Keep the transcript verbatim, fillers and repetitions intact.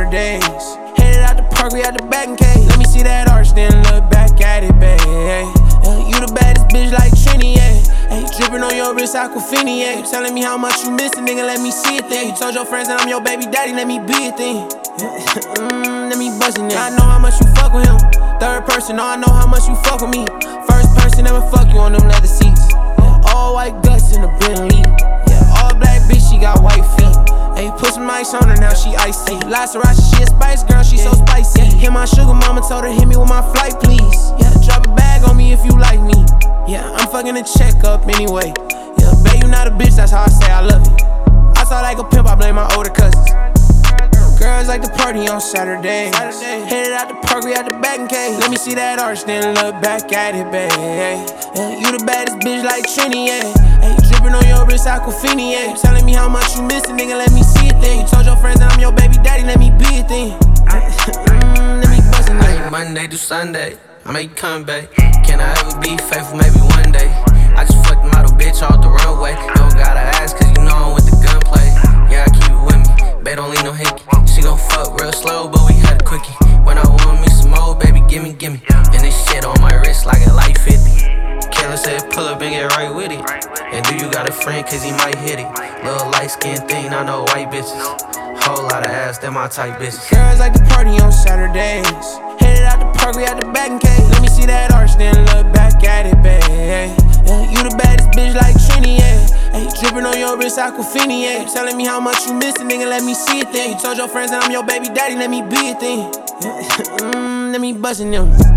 Saturdays. Headed out the park, we at the back in case. Let me see that arch, then look back at it, babe. Yeah, you the baddest bitch like Trini, yeah. Hey, drippin' on your wrist, Aquafini, yeah. You telling me how much you missin', nigga, let me see it then. You told your friends that I'm your baby daddy, let me be it then. mm, let me bust it then. I know how much you fuck with him. Third person, no, I know how much you fuck with me. First person ever fuck you on them leather seats. Yeah, all white guts in the Bentley. Yeah, all black bitch, she got white feet. Hey, put some ice on her, now she icy. La Sriracha, she a spice girl, she so spicy. Hit my sugar mama, told her hit me with my flight, please. Yeah, drop a bag on me if you like me. Yeah, I'm fucking a check up anyway. Yeah, babe, you not a bitch, that's how I say I love you. I saw like a pimp, I blame my older cousins. Girls like to party on Saturdays. Headed out the park, we at the back in case. Let me see that arch, then look back at it, babe. Yeah, you the baddest bitch like Trini, yeah. Hey, drippin' on your wrist, Aquafini, yeah. You telling me how much you missin', nigga, let me see it then. You told your friends that I'm your baby daddy, let me be it then. mm, let me bust it then. Monday to Sunday, I make you come back. Can I ever be faithful, maybe one day? I just fucked the model bitch off the runway. You don't gotta ask, cause you know I'm with the gunplay. Yeah, I keep it with me, babe, don't leave no hickey. She gon' fuck real slow, but we had a quickie. When I want me some more, baby, gimme, gimme. And this shit on my wrist like a light fifty. Kayla said pull up and get right with it. And do you got a friend, cause he might hit it. Little light skin thing, I know white bitches. Whole lot of ass, they're my type bitches. Girls like to party on Saturdays. Headed out the park, we at the back in case. Let me see that arch, then look back at it, babe. Yeah, you the baddest bitch like Trini, yeah. Hey, drippin' on your wrist, Aquafini, yeah. You telling me how much you missin', nigga, let me see it then. You told your friends that I'm your baby daddy, let me be it then. mm, let me bust it them.